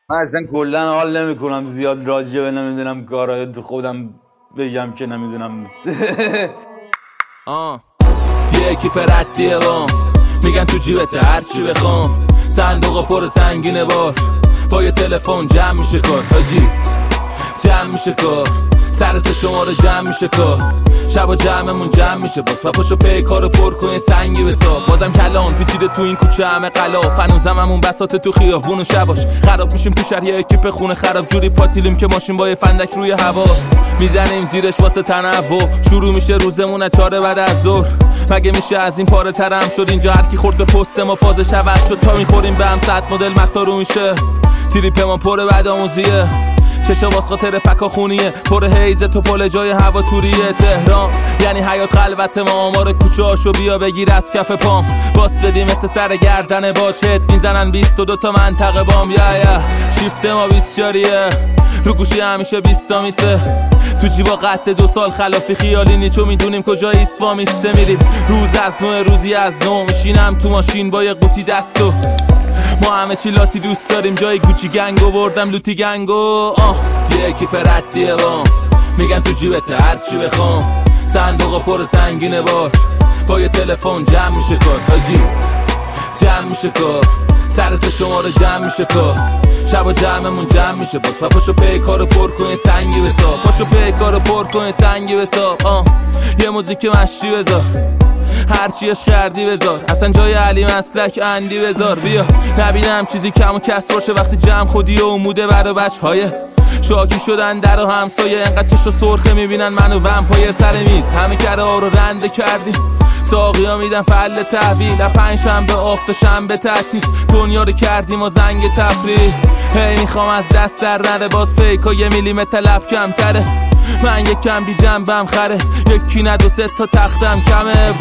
من اصلا کلا حال نمیکنم زیاد راجع به نمیدونم کارهای خودم بگم که نمیدونم. یه اکیپ ردیه بام میگن تو جیبت هرچی بخوام، صندوق پر سنگینه با یه تلفن جمع میشه کار حاجی، جمع میشه کار، سرس شما رو جمع میشه کار، شبا جمعمون جمع میشه باز پاشو پی کارو پر کن سنگی بسا، بازم کلام پیچیده تو این کوچه همه قلاف، هنوزم همون بساط تو خیابون و شباش خراب میشیم تو شهر، یه اکیپ خونه خراب جوری پاتیلیم که ماشین با یه فندک روی حواس میزنیم زیرش واسه تنوع، شروع میشه روزمون از 4 بعد از ظهر، مگه میشه از این پاره ترم شد اینجا هر کی خورد به پست ما فازش عوض شد، تا میخوریم به هم 100 مدل متا رو میشه، تریپ ما پر بعدآموزیه، چشا واس خاطر پکا خونیه، پر هیزه تو پل جای هوا توریه، تهران یعنی حیات خلوت ما، آمار کوچه هاشو بیا بگیر از کف پام، باس بدیم مثل سر گردن باج، هد میزنن 22 تا منطقه بام، شیفت ما 20 شاریه، رو گوشی همیشه 20 تا میسه، تو جیبا قطع 2 سال خلافی خیالی نیچو میدونیم کجا ایسوا میسته، میریم روز از نوع روزی از نو، میشینم تو ماشین با یه قوطی دستو، ما همه چی لاتی دوست داریم، جای گوچی گنگو بردم لوتی گنگو، یه اکیپ ردیه بام میگن تو جیبت هرچی بخوام، صندوق پر سنگینه با یه تلفن جمع میشه کار حاجی، جمع میشه کار، سرس شما رو جمع میشه کار، شبا جمعمون جمع میشه باز پاشو پی کارو پر کن سنگی بسا، پاشو پی کارو پر کن سنگی بسا، یه موزیک مشتی بذار، هرچی عشق کردی بذار، اصلا جای علی مسلک اندی بذار، بیا نبینم چیزی کم و کس باشه وقتی جمع خودی و موده برا بچهای شاکی شدن در و همسایه، انقدر چشو سرخه میبینن منو ومپایر سر میز، همه کره ها رو رنده کردیم، ساقی ها میدن فل تحویل، 5 شنبه آفت و شنبه تعطیل، دنیا رو کردیم و زنگ تفریح، هی میخوام از دست در نره، باز پیکا 1 میلیمتر لب کمتره، من یک کم بی جنبم خره، یکی نه 2 3 تا تختم کمه،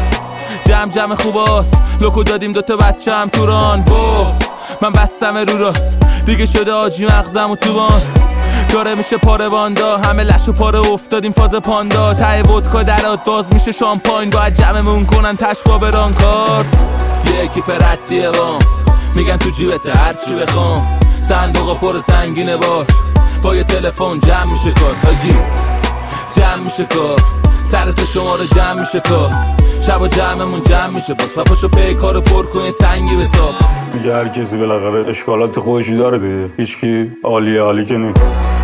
جمع خوباست، لوکو دادیم 2 تا بچه هم توران، من بستم رو راست دیگه شده آجی مغزم و توبان، داره میشه پاره باندا، همه لش و پاره افتادیم فاز پاندا، ته ودکا درات باز میشه شامپاین، باید جمعمون کنن تشبا بران کارت، یه اکیپ ردیه بام میگن تو جیبت هرچی بخوام، صندوق پر سنگینه با یه تلفن جمع میشه کار حاجی، جمع میشه کار، سرس شما رو جمع میشه کار، شبا جمعمون جمع میشه باز پاشو پی کارو پر کن سنگی بسا، میگه هر کسی بالاخره اشکالات خودشی داره دیگه، هیچکی عالی که نیست.